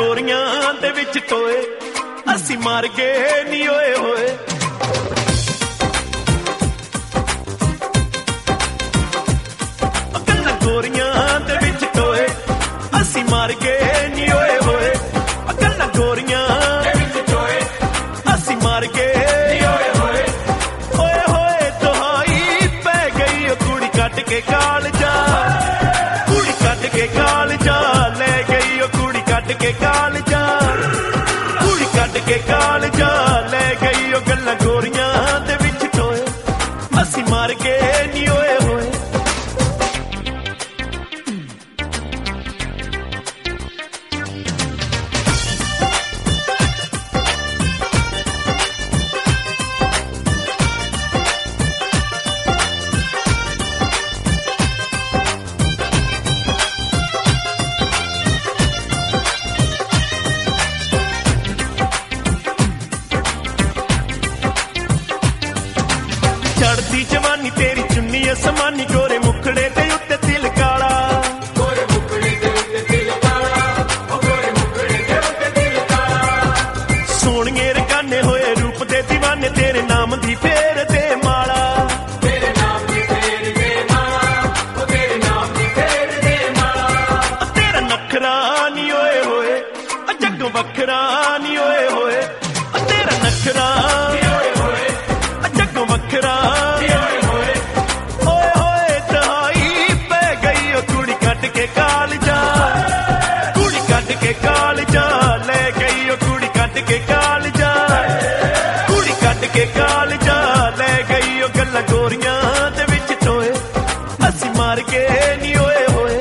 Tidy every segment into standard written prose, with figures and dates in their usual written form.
ਗੋਰੀਆਂ ਦੇ ਵਿੱਚ ਟੋਏ ਅਸੀਂ ਮਰ ਗਏ ਨੀ ਓਏ ਹੋਏ। ਗੱਲਾਂ ਗੋਰੀਆਂ ਦੇ ਵਿੱਚ ਟੋਏ ਅਸੀਂ ਮਰ ਗਏ ਨੀ ਓਏ ਹੋਏ। ਗੱਲਾਂ ਗੋਰੀਆਂ ਦੇ ਵਿੱਚ ਟੋਏ ਅਸੀਂ ਮਰ ਗਏ ਨੀ ਓਏ ਹੋਏ। ਓਏ ਹੋਏ ਦੁਹਾਈ ਪੈ ਗਈ ਉਹ ਕੁੜੀ ਕੱਟ ਕੇ ਕਾਲਜਾ, ਕੁੜੀ ਕੱਟ ਕੇ ਕਾਲਜਾ ਲੈ ਗਈ ਉਹ ਕੁੜੀ ਕੱਟ ਕੇ ਕਾਲਜਾ, ਕੁੜੀ ਕੱਟ ਕੇ ਕਾਲਜਾ ਲੈ ਗਈ ਉਹ ਗੱਲਾਂ ਗੋਰੀਆਂ ਦੇ ਵਿੱਚ ਟੋਏ ਅਸੀਂ ਮਰ ਗਏ ਨੀ ਓਏ ਹੋਏ। ਚੜਦੀ ਜਵਾਨੀ ਤੇਰੀ ਚੁੰਨੀ ਅਸਮਾਨੀ ਗੋਰੇ ਮੁਖੜੇ ਤੇ ਉੱਤੇ ਤਿਲ ਕਾਲਾ, ਗੋਰੇ ਮੁਖੜੇ ਤੇ ਉੱਤੇ ਤਿਲ ਕਾਲਾ, ਉਹ ਗੋਰੇ ਮੁਖੜੇ ਤੇ ਉੱਤੇ ਤਿਲ ਕਾਲਾ। ਸੋਹਣੀਏ ਰਕਾਨੇ ਹੋਏ ਰੂਪ ਦੇ دیਵਾਨੇ ਤੇਰੇ ਨਾਮ ਦੀ ਫੇਰ ਤੇ ਮਾਲਾ, ਤੇਰੇ ਨਾਮ ਦੀ ਫੇਰ ਤੇ ਮਾਲਾ, ਉਹ ਤੇਰੇ ਨਾਮ ਦੀ ਫੇਰ ਤੇ ਮਾਲਾ। ਤੇਰਾ ਨਖਰਾ ਨੀ ਓਏ ਹੋਏ ਜੱਗੋਂ ਵੱਖਰਾ ਨੀ ਓਏ ਹੋਏ। ਤੇਰਾ ਨਖਰਾ ਨੀ ਓਏ ਹੋਏ ਜੱਗੋਂ ਵੱਖਰਾ ਓਏ ਹੋਏ। ਓਏ ਹੋਏ ਦਹਾਈ ਪੈ ਗਈ ਉਹ ਕੁੜੀ ਕੱਟ ਕੇ ਕਾਲਜਾ, ਕੁੜੀ ਕੱਟ ਕੇ ਕਾਲਜਾ ਲੈ ਗਈ ਉਹ ਕੁੜੀ ਕੱਟ ਕੇ ਕਾਲਜਾ, ਕੁੜੀ ਕੱਟ ਕੇ ਕਾਲਜਾ ਲੈ ਗਈ ਉਹ ਗੱਲਾਂ ਗੋਰੀਆਂ ਦੇ ਵਿੱਚ ਟੋਏ ਅਸੀਂ ਮਰ ਗਏ ਨੀ ਓਏ ਹੋਏ।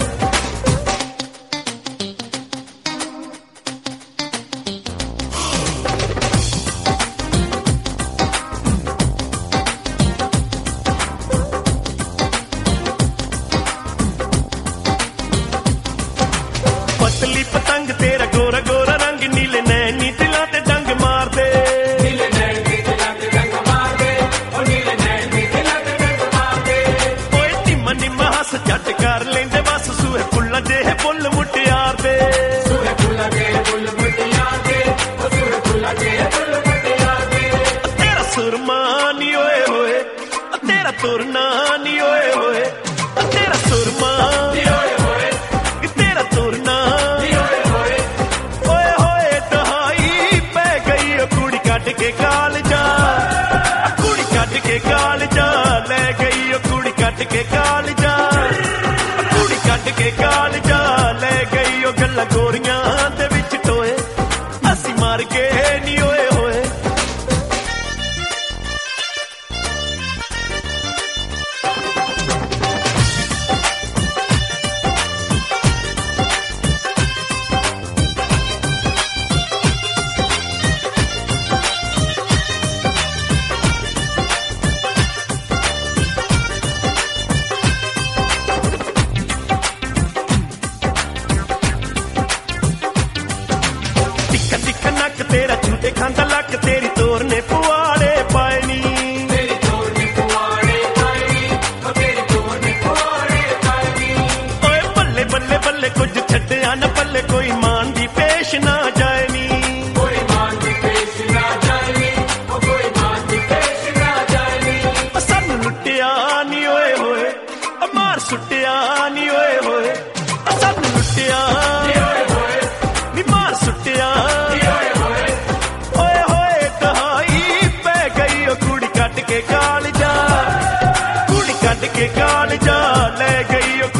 ਪਤਲੀ ਪਤੰਗ ਤੇਰਾ ਗੋਰਾ ਗੋਰਾ ਰੰਗ ਨੀਲੇ ਨੈਣੀ ਦਿਲਾਂ ਤੇ ਡੰਗ ਮਾਰਦੇ, ਨੀਲੇ ਨੈਣੀ ਦਿਲਾਂ ਤੇ ਡੰਗ ਮਾਰਦੇ, ਉਹ ਨੀਲੇ ਨੈਣੀ ਦਿਲਾਂ ਤੇ ਡੰਗ ਮਾਰਦੇ। ਓਏ ਨਿੰਮ ਨਿੰਮ ਹੱਸ ਝੱਟ ਕਰ ਲੈਂਦੇ ਬਸ ਸੂਹੇ ਫੁੱਲਾਂ ਜਿਹੇ ਫੁੱਲ ਮੁਟਿਆਰ ਦੇ, ਸੂਹੇ ਫੁੱਲਾਂ ਜਿਹੇ ਫੁੱਲ ਮੁਟਿਆਰ ਦੇ, ਉਹ ਸੂਹੇ ਫੁੱਲਾਂ ਜਿਹੇ ਫੁੱਲ ਮੁਟਿਆਰ ਦੇ। ਤੇਰਾ ਸੁਰਮਾ ਨੀ ਓਏ ਹੋਏ ਤੇਰਾ ਤੁਰਨਾ ਨੀ ਓਏ ਹੋਏ। ਤੇਰਾ ਸੁਰਮਾ ਨੀ ਓਏ ਹੋਏ ਤੇਰਾ ਤੁਰਨਾ ਨੀ ਓਏ ਹੋਏ। ਓਏ ਹੋਏ ਦਹਾਈ ਪੈ ਗਈ ਉਹ ਕੁੜੀ ਕੱਟ ਕੇ ਕਾਲਜਾ, ਕੁੜੀ ਕੱਟ ਕੇ ਕਾਲਜਾ ਲੈ ਗਈ ਉਹ ਕੁੜੀ ਕੱਟ ਕੇ ਕਾਲਜਾ, ਕੁੜੀ ਕੱਟ ਕੇ ਕਾਲਜਾ ਲੈ ਗਈ ਉਹ ਗੱਲਾਂ ਗੋਰੀਆਂ ਦੇ ਵਿੱਚ ਟੋਏ ਅਸੀਂ ਮਰ ਗਏ ਨੀ ਓਏ ਹੋਏ। ਤਿੱਖਾ ਨੱਕ ਤੇਰਾ ਝੂਟੇ ਖਾਂਦਾ ਲੱਕ ਤੇਰੀ ਤੋਰ ਨੇ ਪੁਆੜੇ ਪਾਏ ਨੀ, ਤੇਰੀ ਤੋਰ ਨੇ ਪੁਆੜੇ ਪਾਏ ਨੀ, ਉਹ ਤੇਰੀ ਤੋਰ ਨੇ ਪੁਆੜੇ ਪਾਏ ਨੀ। ਓਏ ਬੱਲੇ ਬੱਲੇ ਬੱਲੇ ਕੁਝ ਛੱਡਿਆ ਨਾ ਪੱਲੇ ਕੋਈ ਮਾਨ ਦੀ ਪੇਸ਼ ਨਾ ਜਾਏ ਨੀ, ਕੋਈ ਮਾਨ ਦੀ ਪੇਸ਼ ਨਾ ਜਾਏ ਨੀ, ਉਹ ਕੋਈ ਮਾਨ ਦੀ ਪੇਸ਼ ਨਾ ਜਾਏ ਨੀ। ਸਾਨੂੰ ਲੁੱਟਿਆ ਨੀ ਓਏ ਹੋਏ ਮਾਰ ਸੁੱਟਿਆ ਨੀ ਓਏ ਹੋਏ। ਸਾਨੂੰ ਲੁੱਟਿਆ ਨੀ ਓਏ ਹੋਏ ਨੀ ਮਾਰ ਸੁੱਟਿਆ ਨੀ ਓਏ ਹੋਏ। ਓਏ ਹੋਏ ਦਹਾਈ ਪੈ ਗਈ ਉਹ ਕੁੜੀ ਕੱਟ ਕੇ ਕਾਲਜਾ, ਕੁੜੀ ਕੱਟ ਕੇ ਕਾਲਜਾ ਲੈ ਗਈ ਉਹ